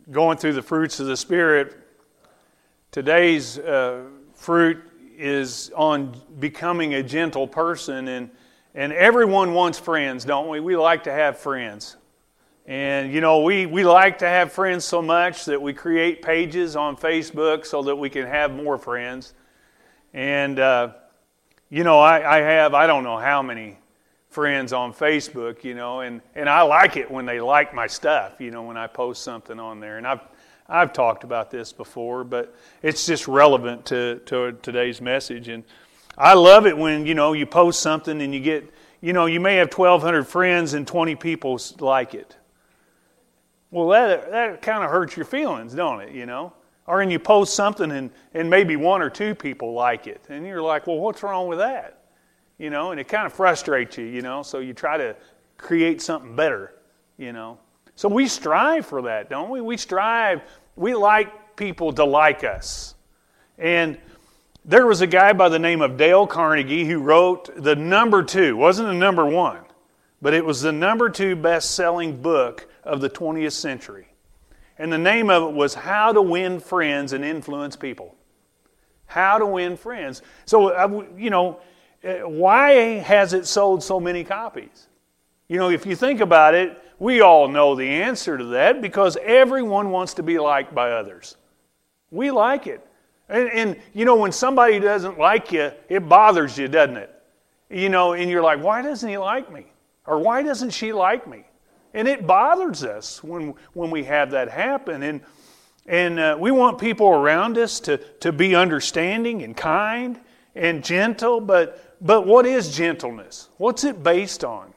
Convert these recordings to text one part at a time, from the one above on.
going through the fruits of the Spirit. Today's fruit is on becoming a gentle person, and everyone wants friends, don't we? We like to have friends. And, you know, we like to have friends so much that we create pages on Facebook so that we can have more friends. And, you know, I don't know how many friends on Facebook, you know, and I like it when they like my stuff, you know, when I post something on there. And I've talked about this before, but it's just relevant to today's message. And I love it when, you know, you post something and you get, you know, you may have 1,200 friends and 20 people like it. Well, that kind of hurts your feelings, don't it, you know? Or when you post something and maybe 1 or 2 people like it. And you're like, well, what's wrong with that? You know, and it kind of frustrates you, you know, so you try to create something better, you know. So we strive for that, don't we? We like people to like us. And there was a guy by the name of Dale Carnegie who wrote the number 2, wasn't the number 1, but it was the number 2 best-selling book of the 20th century. And the name of it was How to Win Friends and Influence People. How to Win Friends. So, you know, why has it sold so many copies? You know, if you think about it, we all know the answer to that because everyone wants to be liked by others. We like it. And you know, when somebody doesn't like you, it bothers you, doesn't it? You know, and you're like, why doesn't he like me? Or why doesn't she like me? And it bothers us when we have that happen. And we want people around us to be understanding and kind and gentle, but what is gentleness? What's it based on?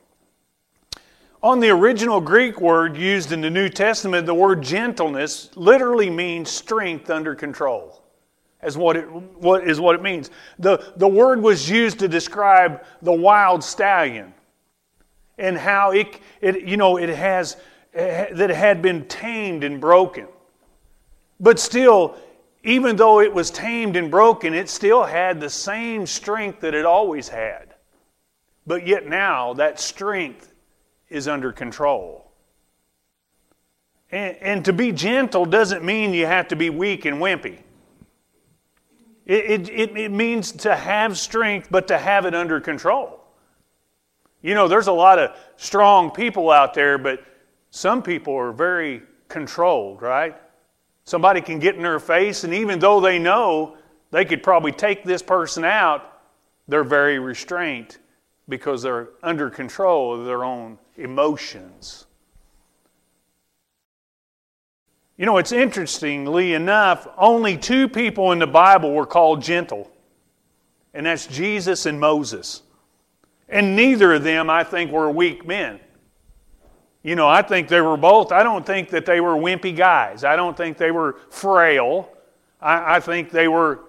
On the original Greek word used in the New Testament, the word gentleness literally means strength under control. What it means. The word was used to describe the wild stallion and how it had been tamed and broken. But still, even though it was tamed and broken, it still had the same strength that it always had. But yet now, that strength is under control. And to be gentle doesn't mean you have to be weak and wimpy. It means to have strength, but to have it under control. You know, there's a lot of strong people out there, but some people are very controlled, right? Somebody can get in their face, and even though they know they could probably take this person out, they're very restrained because they're under control of their own emotions. You know, it's interestingly enough, only 2 people in the Bible were called gentle, and that's Jesus and Moses. And neither of them, I think, were weak men. You know, I think they were both. I don't think that they were wimpy guys. I don't think they were frail. I think they were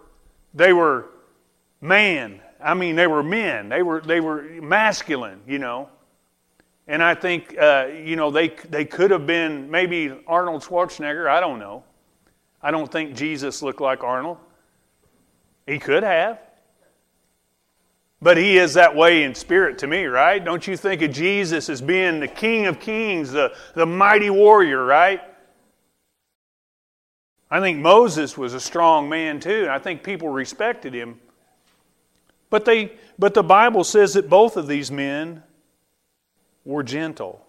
man. I mean, they were men. They were masculine, you know. And I think, you know, they could have been maybe Arnold Schwarzenegger. I don't know. I don't think Jesus looked like Arnold. He could have. But he is that way in spirit to me, right? Don't you think of Jesus as being the King of Kings, the mighty warrior, right? I think Moses was a strong man too, and I think people respected him. But the Bible says that both of these men were gentle.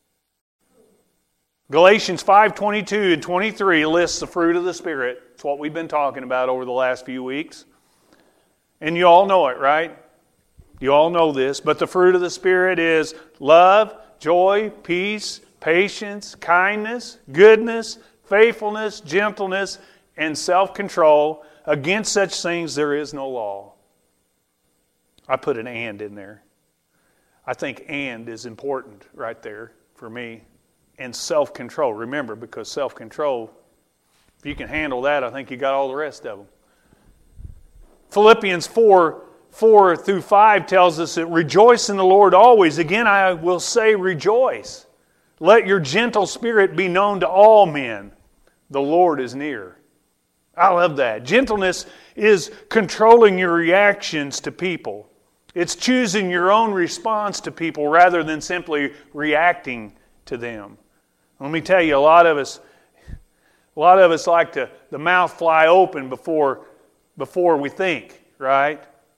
Galatians 5:22 and 23 lists the fruit of the Spirit. It's what we've been talking about over the last few weeks. And you all know it, right? You all know this, but the fruit of the Spirit is love, joy, peace, patience, kindness, goodness, faithfulness, gentleness, and self-control. Against such things there is no law. I put an and in there. I think and is important right there for me. And self-control. Remember, because self-control, if you can handle that, I think you got all the rest of them. Philippians 4:4-5 tells us that rejoice in the Lord always. Again, I will say rejoice. Let your gentle spirit be known to all men. The Lord is near. I love that. Gentleness is controlling your reactions to people. It's choosing your own response to people rather than simply reacting to them. Let me tell you, a lot of us, A lot of us like the mouth fly open before we think, right?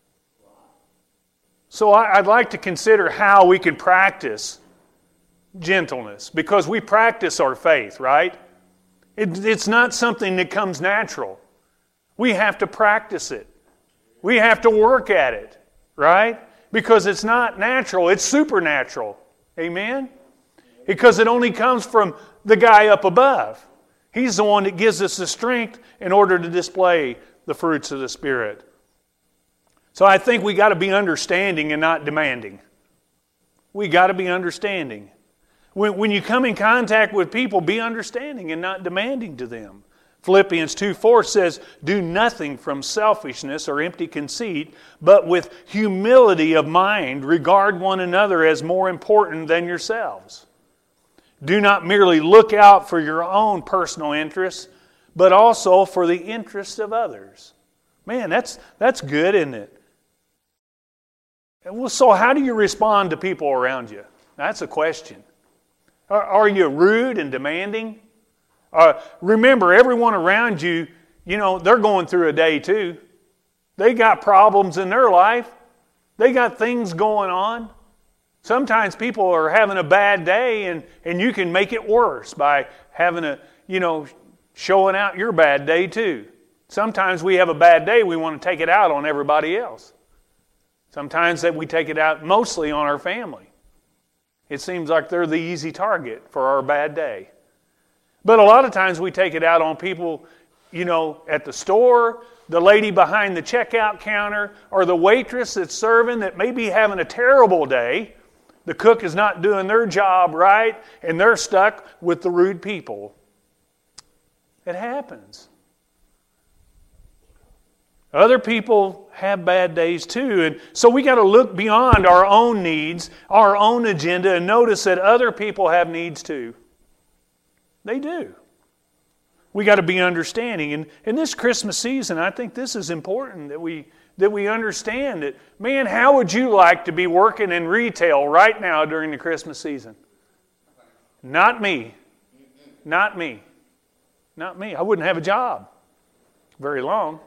So I'd like to consider how we can practice gentleness, because we practice our faith, right? It's not something that comes natural. We have to practice it. We have to work at it, right? Because it's not natural, it's supernatural. Amen? Because it only comes from the guy up above. He's the one that gives us the strength in order to display the fruits of the Spirit. So I think we got to be understanding and not demanding. We got to be understanding. When you come in contact with people, be understanding and not demanding to them. Philippians 2:4 says, "Do nothing from selfishness or empty conceit, but with humility of mind regard one another as more important than yourselves. Do not merely look out for your own personal interests, but also for the interests of others." Man, that's good, isn't it? Well, so how do you respond to people around you? That's a question. Are you rude and demanding? Remember, everyone around you, they're going through a day too. They got problems in their life. They got things going on. Sometimes people are having a bad day, and you can make it worse by having showing out your bad day too. Sometimes we have a bad day, we want to take it out on everybody else. Sometimes that we take it out mostly on our family. It seems like they're the easy target for our bad day. But a lot of times we take it out on people, at the store, the lady behind the checkout counter, or the waitress that's serving that may be having a terrible day. The cook is not doing their job right, and they're stuck with the rude people. It happens. Other people have bad days too, and so we got to look beyond our own needs, our own agenda, and notice that other people have needs too. They do. We got to be understanding. And in this Christmas season, I think this is important that we understand that, man, how would you like to be working in retail right now during the Christmas season? Not me. Not me. Not me. I wouldn't have a job very long.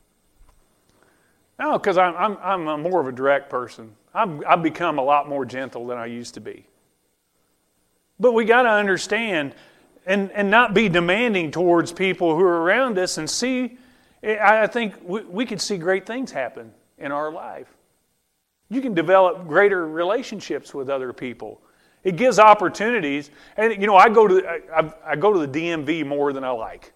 No, because I'm more of a direct person. I've become a lot more gentle than I used to be. But we got to understand and not be demanding towards people who are around us, and see, I think we could see great things happen in our life. You can develop greater relationships with other people. It gives opportunities. And I go to the DMV more than I like.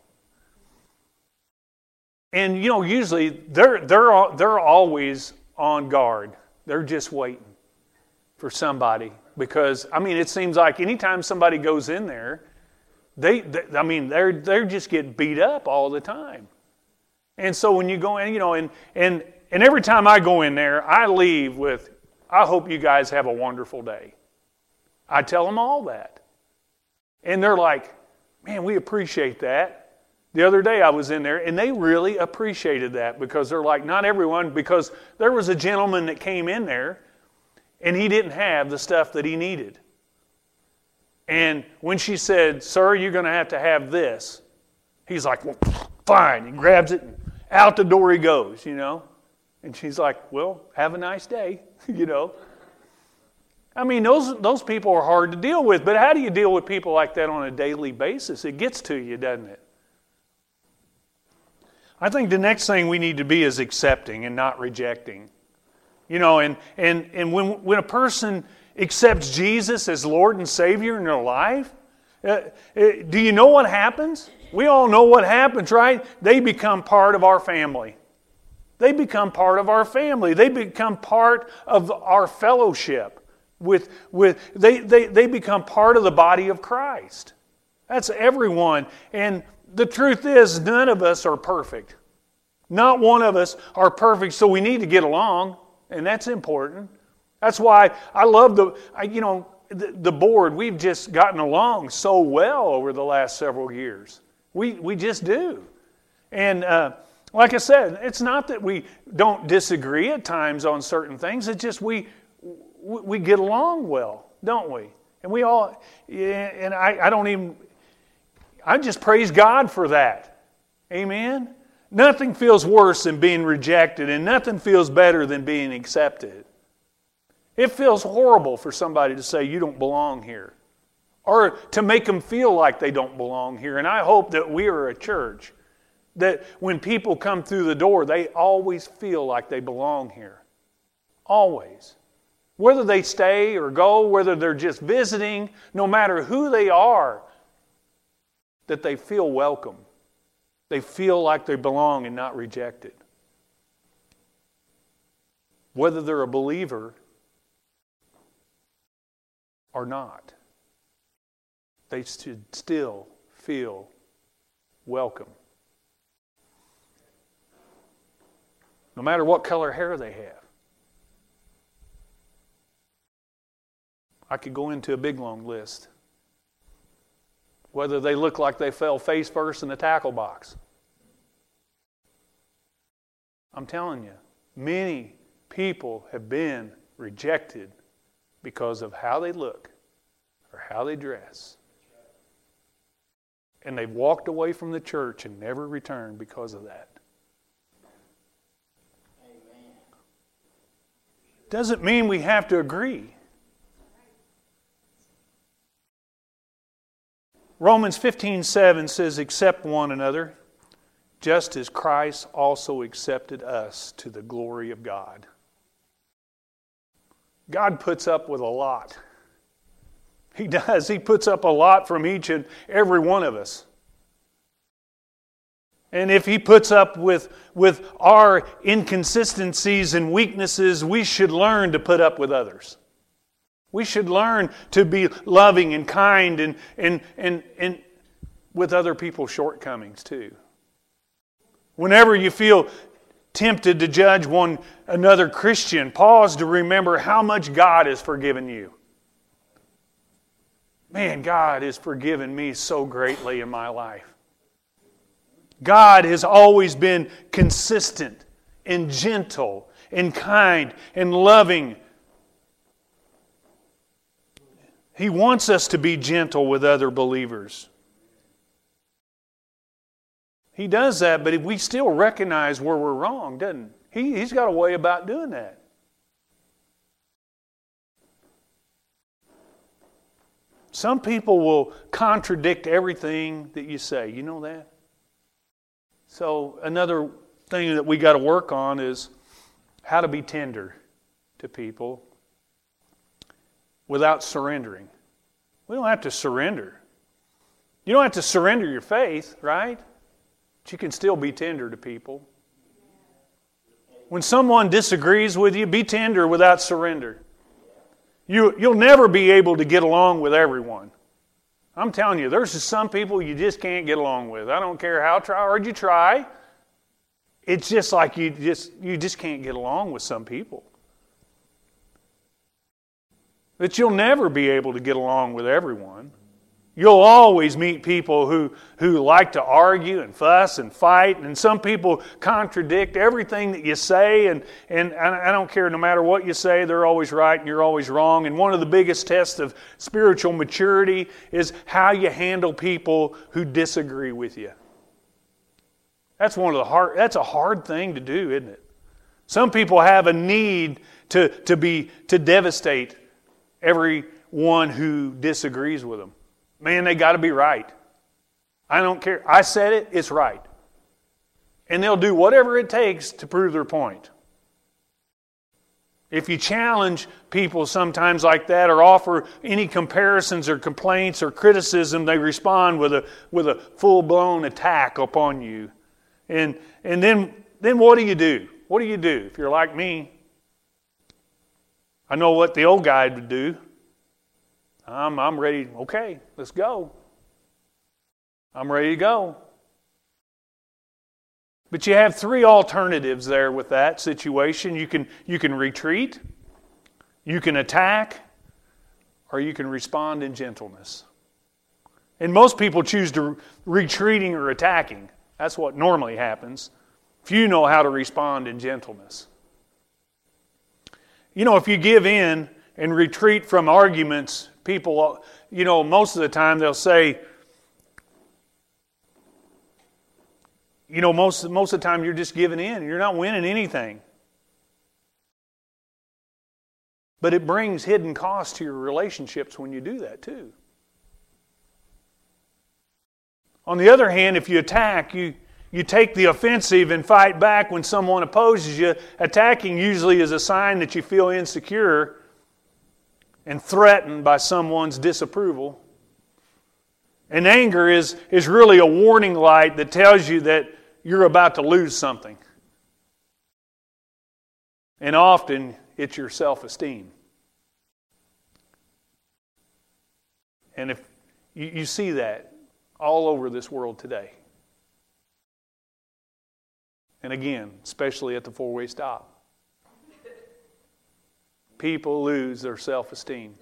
And usually they're always on guard. They're just waiting for somebody, because it seems like anytime somebody goes in there, they just get beat up all the time. And so when you go in, and every time I go in there, I leave with, "I hope you guys have a wonderful day." I tell them all that. And they're like, "Man, we appreciate that." The other day I was in there, and they really appreciated that, because they're like, not everyone, because there was a gentleman that came in there, and he didn't have the stuff that he needed. And when she said, "Sir, you're going to have this," he's like, "Well, fine." He grabs it, and out the door he goes, And she's like, "Well, have a nice day," Those people are hard to deal with, but how do you deal with people like that on a daily basis? It gets to you, doesn't it? I think the next thing we need to be is accepting and not rejecting. And when a person accepts Jesus as Lord and Savior in their life, do you know what happens? We all know what happens, right? They become part of our family. They become part of our family. They become part of our fellowship. They become part of the body of Christ. That's everyone. And the truth is, none of us are perfect. Not one of us are perfect, so we need to get along, and that's important. That's why I love the board. We've just gotten along so well over the last several years. We just do. And like I said, it's not that we don't disagree at times on certain things. It's just we get along well, don't we? And we all, and I don't even, I just praise God for that. Amen? Nothing feels worse than being rejected, and nothing feels better than being accepted. It feels horrible for somebody to say, you don't belong here, or to make them feel like they don't belong here. And I hope that we are a church that when people come through the door, they always feel like they belong here. Always. Whether they stay or go, whether they're just visiting, no matter who they are, that they feel welcome. They feel like they belong and not rejected. Whether they're a believer or not, they should still feel welcome. No matter what color hair they have. I could go into a big long list. Whether they look like they fell face first in the tackle box. I'm telling you, many people have been rejected because of how they look or how they dress. And they've walked away from the church and never returned because of that. Amen. Doesn't mean we have to agree. Romans 15:7 says, accept one another, just as Christ also accepted us to the glory of God. God puts up with a lot. He does. He puts up a lot from each and every one of us. And if He puts up with our inconsistencies and weaknesses, we should learn to put up with others. We should learn to be loving and kind and with other people's shortcomings too. Whenever you feel tempted to judge one another Christian, pause to remember how much God has forgiven you. Man, God has forgiven me so greatly in my life. God has always been consistent and gentle and kind and loving. He wants us to be gentle with other believers. He does that, but we still recognize where we're wrong, doesn't he? He's got a way about doing that. Some people will contradict everything that you say. You know that? So another thing that we got to work on is how to be tender to people without surrendering. We don't have to surrender. You don't have to surrender your faith, right? But you can still be tender to people. When someone disagrees with you, be tender without surrender. You'll never be able to get along with everyone. I'm telling you, there's just some people you just can't get along with. I don't care how hard you try. It's just like you just can't get along with some people. But you'll never be able to get along with everyone. You'll always meet people who like to argue and fuss and fight, and some people contradict everything that you say, and I don't care, no matter what you say, they're always right and you're always wrong. And one of the biggest tests of spiritual maturity is how you handle people who disagree with you. That's that's a hard thing to do, isn't it? Some people have a need to devastate everyone who disagrees with them. Man, they got to be right. I don't care. I said it, it's right. And they'll do whatever it takes to prove their point. If you challenge people sometimes like that or offer any comparisons or complaints or criticism, they respond with a full-blown attack upon you. And then what do you do? What do you do? If you're like me, I know what the old guy would do. I'm ready. Okay, let's go. I'm ready to go. But you have three alternatives there with that situation. You can retreat, you can attack, or you can respond in gentleness. And most people choose to retreating or attacking. That's what normally happens. Few know how to respond in gentleness. You know, if you give in and retreat from arguments, people, most of the time they'll say, most of the time you're just giving in. You're not winning anything. But it brings hidden costs to your relationships when you do that too. On the other hand, if you attack, you take the offensive and fight back when someone opposes you. Attacking usually is a sign that you feel insecure and threatened by someone's disapproval. And anger is really a warning light that tells you that you're about to lose something. And often it's your self-esteem. And if you see that all over this world today. And again, especially at the four-way stop. People lose their self-esteem.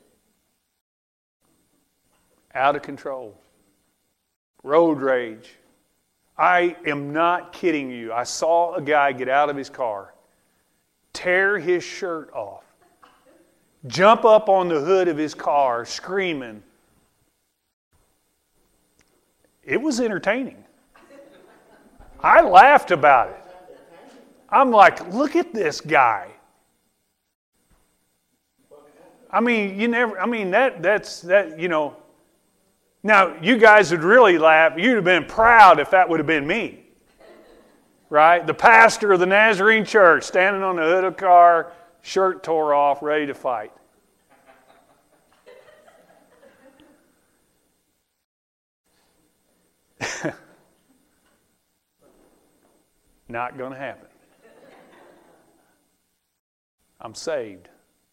Out of control. Road rage. I am not kidding you. I saw a guy get out of his car, tear his shirt off, jump up on the hood of his car screaming. It was entertaining. I laughed about it. I'm like, look at this guy. I mean, Now, you guys would really laugh. You'd have been proud if that would have been me. Right? The pastor of the Nazarene church standing on the hood of a car, shirt tore off, ready to fight. Not going to happen. I'm saved.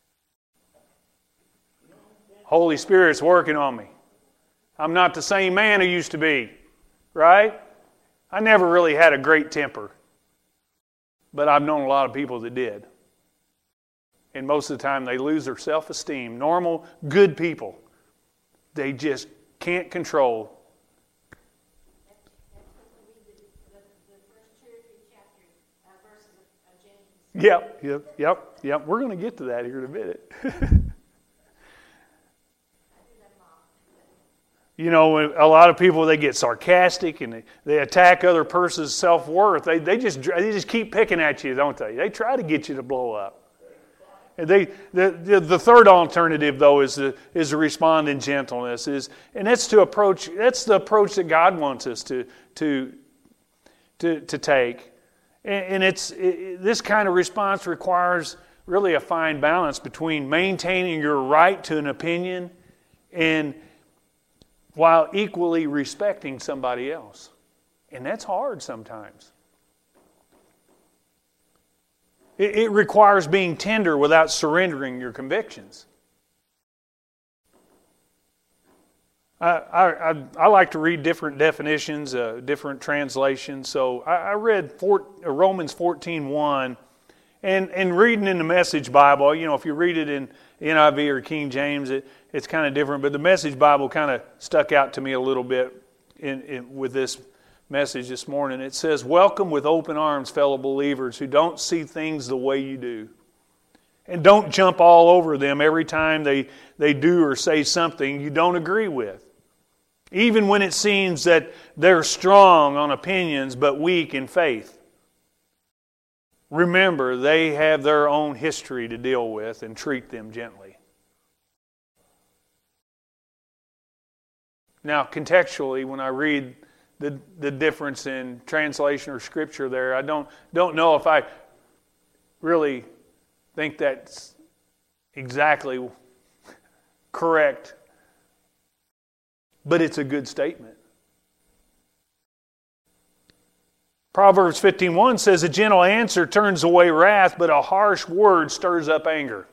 Holy Spirit's working on me. I'm not the same man I used to be, right? I never really had a great temper, but I've known a lot of people that did. And most of the time they lose their self-esteem. Normal, good people, they just can't control. Yep. We're going to get to that here in a minute. A lot of people, they get sarcastic and they attack other person's self-worth. They just keep picking at you, don't they? They try to get you to blow up. And the third alternative, though, is to respond in gentleness. That's the approach that God wants us to take. And this kind of response requires really a fine balance between maintaining your right to an opinion and while equally respecting somebody else. And that's hard sometimes. It requires being tender without surrendering your convictions. I like to read different definitions, different translations. So I read Romans 14:1, and reading in the Message Bible, if you read it in NIV or King James, it's kind of different. But the Message Bible kind of stuck out to me a little bit with this message this morning. It says, "Welcome with open arms, fellow believers who don't see things the way you do. And don't jump all over them every time they do or say something you don't agree with. Even when it seems that they're strong on opinions but weak in faith. Remember, they have their own history to deal with and treat them gently." Now, contextually, when I read the difference in translation or scripture there, I don't know if I really think that's exactly correct, but it's a good statement. Proverbs 15:1 says, "A gentle answer turns away wrath, but a harsh word stirs up anger."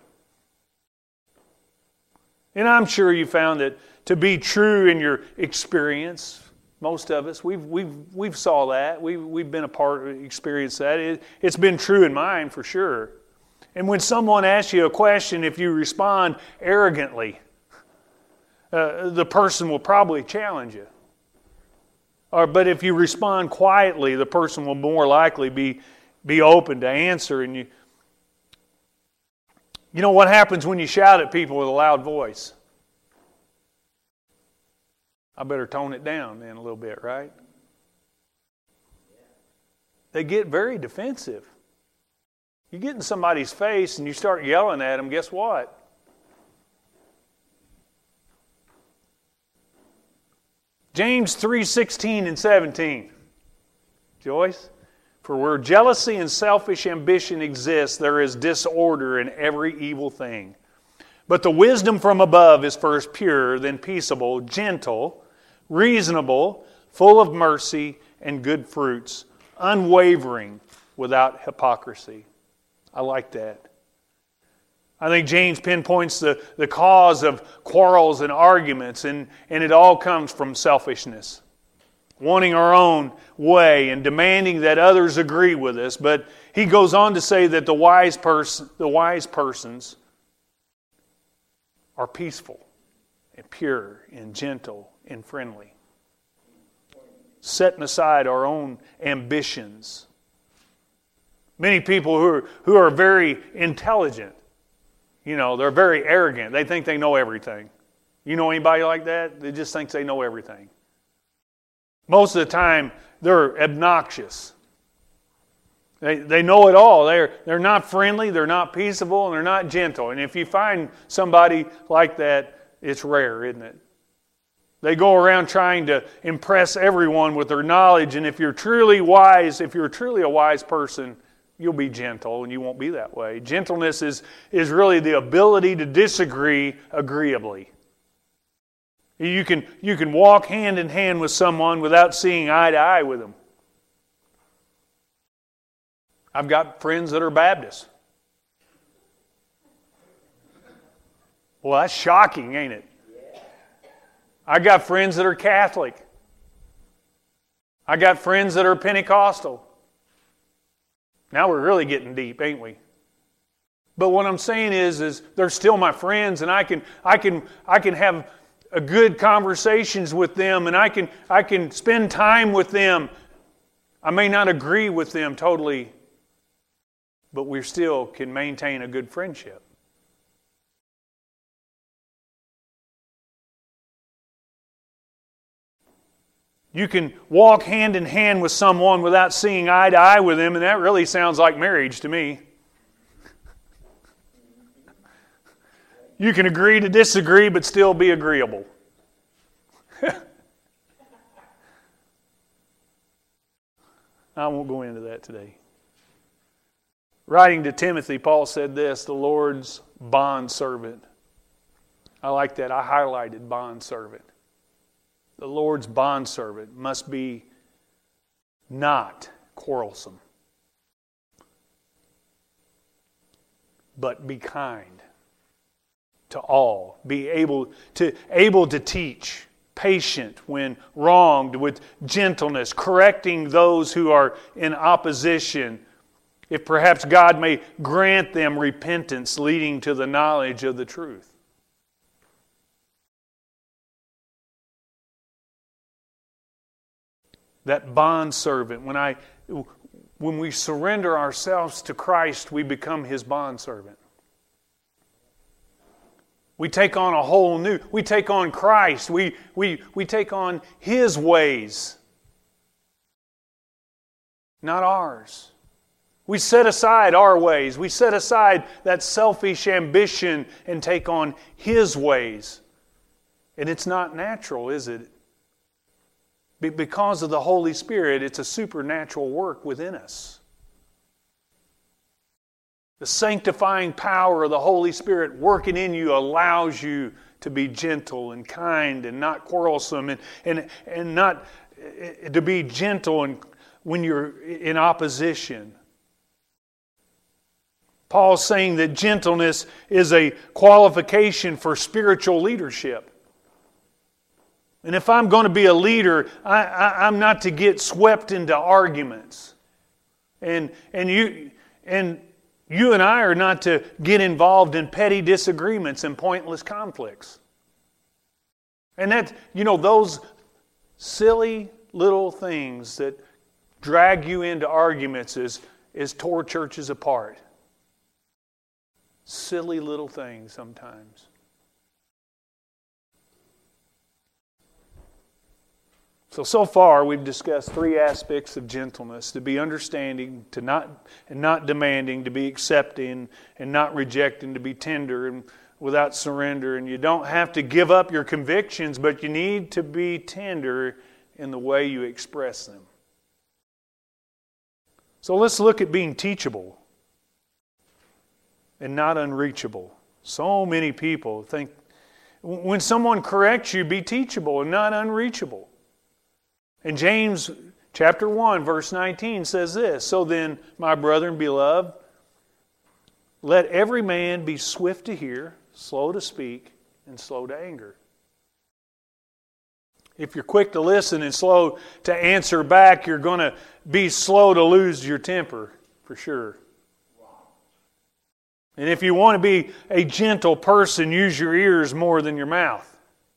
And I'm sure you found it to be true in your experience. Most of us, we've saw that. We've been a part of, experienced that. It's been true in mine for sure. And when someone asks you a question, if you respond arrogantly, the person will probably challenge you. But if you respond quietly, the person will more likely be open to answer. And you know what happens when you shout at people with a loud voice? I better tone it down then a little bit, right? they get very defensive. You get in somebody's face and you start yelling at them, guess what? James 3:16 and 17. Joyce? For where jealousy and selfish ambition exist, there is disorder in every evil thing. But the wisdom from above is first pure, then peaceable, gentle, reasonable, full of mercy and good fruits, unwavering, without hypocrisy. I like that. I think James pinpoints the cause of quarrels and arguments, and it all comes from selfishness. Wanting our own way and demanding that others agree with us. But he goes on to say that the wise persons are peaceful and pure and gentle and friendly. Setting aside our own ambitions. Many people who are very intelligent, they're very arrogant. They think they know everything. You know anybody like that? They just think they know everything. Most of the time, they're obnoxious. They know it all. They're not friendly, they're not peaceable, and they're not gentle. And if you find somebody like that, it's rare, isn't it? They go around trying to impress everyone with their knowledge, and if you're truly wise, if you're truly a wise person, you'll be gentle, and you won't be that way. Gentleness is really the ability to disagree agreeably. You can walk hand in hand with someone without seeing eye to eye with them. I've got friends that are Baptists. Well, that's shocking, ain't it? I got friends that are Catholic. I got friends that are Pentecostal. Now we're really getting deep, ain't we? But what I'm saying is they're still my friends, and I can have a good conversations with them, and I can spend time with them. I may not agree with them totally, but we still can maintain a good friendship. You can walk hand in hand with someone without seeing eye to eye with them, and that really sounds like marriage to me. You can agree to disagree, but still be agreeable. I won't go into that today. Writing to Timothy, Paul said this, the Lord's bondservant. I like that. I highlighted bondservant. The Lord's bondservant must be not quarrelsome, but be kind to all. Be able to teach, patient when wronged, with gentleness, correcting those who are in opposition, if perhaps God may grant them repentance leading to the knowledge of the truth. That bondservant, when we surrender ourselves to Christ, we become His bondservant. We take on a whole new, we take on Christ, we take on His ways, not ours. We set aside our ways, we set aside that selfish ambition and take on His ways. And it's not natural, is it? Because of the Holy Spirit, it's a supernatural work within us. The sanctifying power of the Holy Spirit working in you allows you to be gentle and kind and not quarrelsome and not to be gentle and when you're in opposition. Paul's saying that gentleness is a qualification for spiritual leadership. And if I'm going to be a leader, I'm not to get swept into arguments. And you and I are not to get involved in petty disagreements and pointless conflicts. And that, those silly little things that drag you into arguments is tore churches apart. Silly little things sometimes. So far we've discussed three aspects of gentleness: to be understanding, to not demanding, to be accepting and not rejecting, to be tender and without surrender. And you don't have to give up your convictions, but you need to be tender in the way you express them. So let's look at being teachable and not unreachable. So many people think when someone corrects you, be teachable and not unreachable. And James chapter 1, verse 19 says this: "So then, my brethren beloved, let every man be swift to hear, slow to speak, and slow to anger." If you're quick to listen and slow to answer back, you're going to be slow to lose your temper, for sure. And if you want to be a gentle person, use your ears more than your mouth.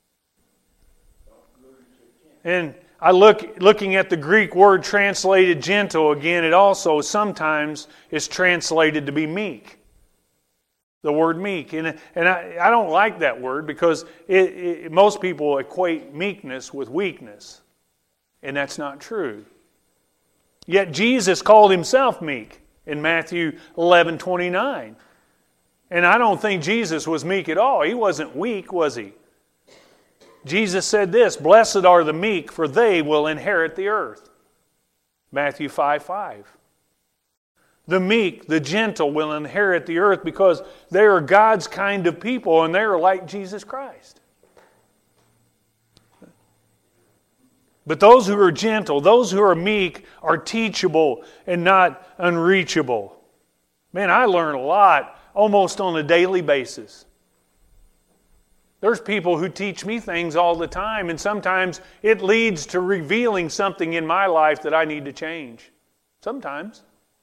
And looking at the Greek word translated gentle again, it also sometimes is translated to be meek. The word meek. And I don't like that word because most people equate meekness with weakness. And that's not true. Yet Jesus called Himself meek in Matthew 11:29. And I don't think Jesus was meek at all. He wasn't weak, was He? Jesus said this: "Blessed are the meek, for they will inherit the earth." Matthew 5:5. The meek, the gentle will inherit the earth because they are God's kind of people and they are like Jesus Christ. But those who are gentle, those who are meek, are teachable and not unreachable. Man, I learn a lot almost on a daily basis. There's people who teach me things all the time, and sometimes it leads to revealing something in my life that I need to change. Sometimes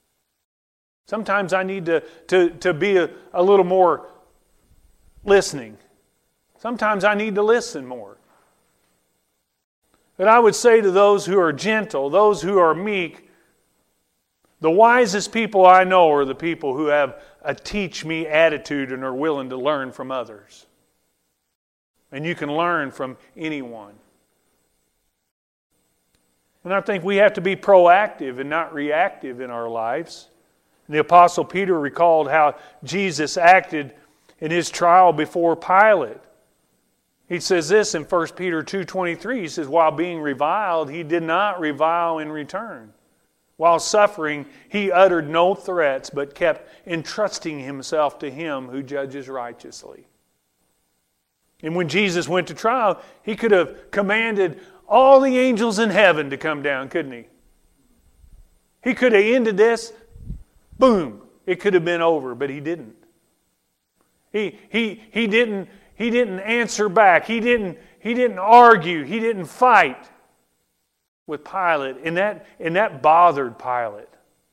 I need to be a little more listening. Sometimes I need to listen more. But I would say to those who are gentle, those who are meek, the wisest people I know are the people who have a teach me attitude and are willing to learn from others. And you can learn from anyone. And I think we have to be proactive and not reactive in our lives. The Apostle Peter recalled how Jesus acted in His trial before Pilate. He says this in 1 Peter 2:23. He says, "While being reviled, He did not revile in return. While suffering, He uttered no threats, but kept entrusting Himself to Him who judges righteously." And when Jesus went to trial, He could have commanded all the angels in heaven to come down, couldn't He? He could have ended this. Boom! It could have been over, but He didn't. He didn't answer back. He didn't argue. He didn't fight with Pilate, and that bothered Pilate.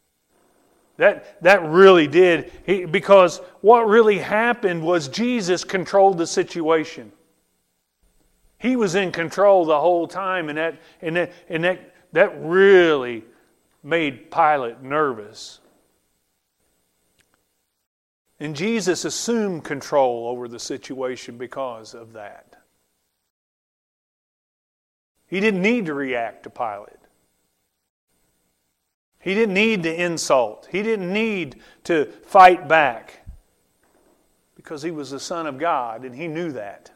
That really did, because what really happened was Jesus controlled the situation. He was in control the whole time, and that really made Pilate nervous. And Jesus assumed control over the situation because of that. He didn't need to react to Pilate. He didn't need to insult. He didn't need to fight back because He was the Son of God and He knew that.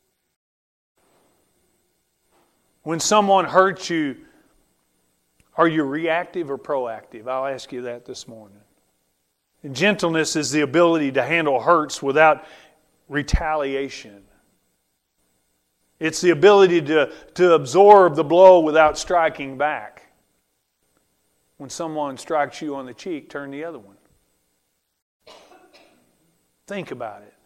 When someone hurts you, are you reactive or proactive? I'll ask you that this morning. And gentleness is the ability to handle hurts without retaliation. It's the ability to absorb the blow without striking back. When someone strikes you on the cheek, turn the other one. Think about it.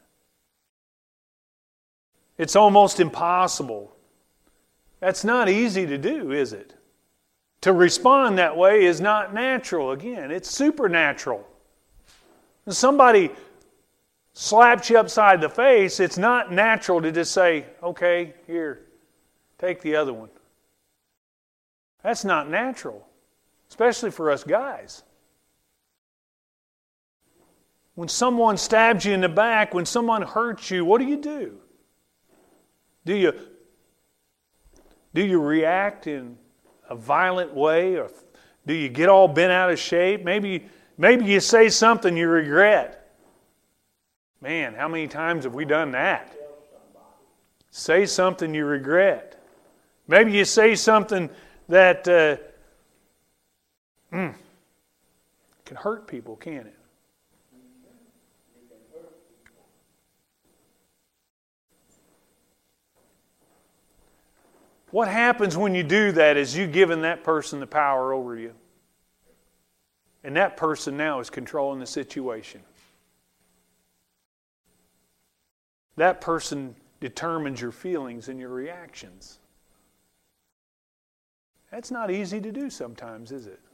It's almost impossible. That's not easy to do, is it? To respond that way is not natural. Again, it's supernatural. When somebody slaps you upside the face, it's not natural to just say, "Okay, here, take the other one." That's not natural. Especially for us guys. When someone stabs you in the back, when someone hurts you, what do? Do you react in a violent way, or do you get all bent out of shape? Maybe you say something you regret. Man, how many times have we done that? Say something you regret. Maybe you say something that can hurt people, can't it? What happens when you do that is you've given that person the power over you. And that person now is controlling the situation. That person determines your feelings and your reactions. That's not easy to do sometimes, is it?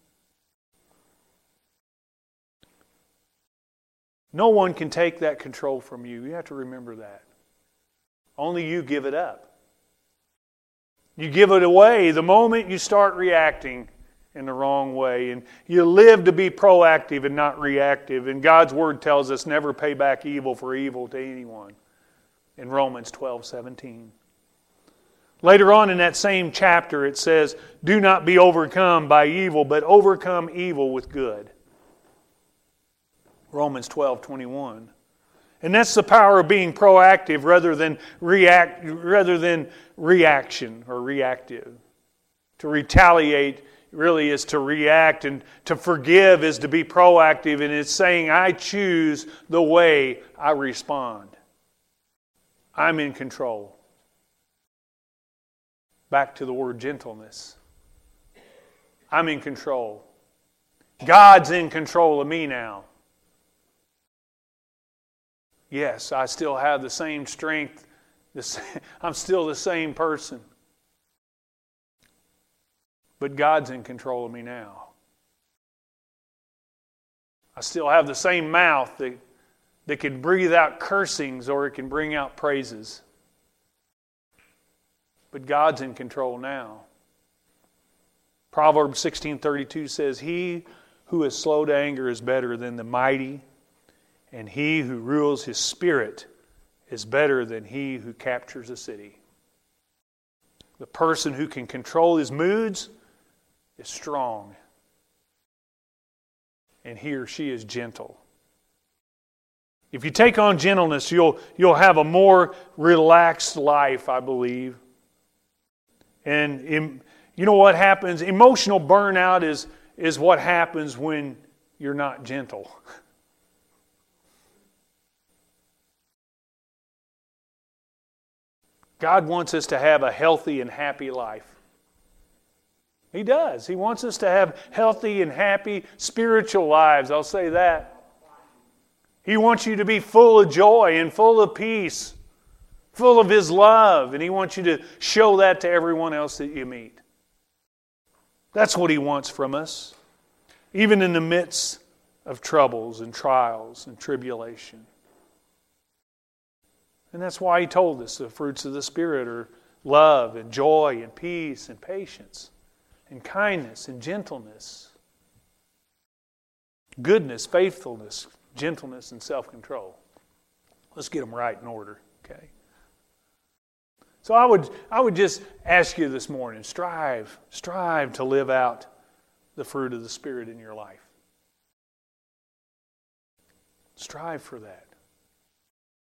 No one can take that control from you. You have to remember that. Only you give it up. You give it away the moment you start reacting in the wrong way. And you live to be proactive and not reactive. And God's Word tells us never pay back evil for evil to anyone. In Romans 12:17. Later on in that same chapter it says, do not be overcome by evil, but overcome evil with good. Romans 12:21. And that's the power of being proactive rather than reaction or reactive. To retaliate really is to react, and to forgive is to be proactive, and it's saying I choose the way I respond. I'm in control. Back to the word gentleness. I'm in control. God's in control of me now. Yes, I still have the same strength. I'm still the same person. But God's in control of me now. I still have the same mouth that can breathe out cursings or it can bring out praises. But God's in control now. Proverbs 16:32 says, he who is slow to anger is better than the mighty, and he who rules his spirit is better than he who captures a city. The person who can control his moods is strong, and he or she is gentle. If you take on gentleness, you'll have a more relaxed life, I believe. And you know what happens? Emotional burnout is what happens when you're not gentle. God wants us to have a healthy and happy life. He does. He wants us to have healthy and happy spiritual lives. I'll say that. He wants you to be full of joy and full of peace, full of His love, and He wants you to show that to everyone else that you meet. That's what He wants from us, even in the midst of troubles and trials and tribulation. And that's why He told us the fruits of the Spirit are love and joy and peace and patience and kindness and gentleness, goodness, faithfulness, gentleness, and self-control. Let's get them right in order, okay? So I would just ask you this morning, strive to live out the fruit of the Spirit in your life. Strive for that.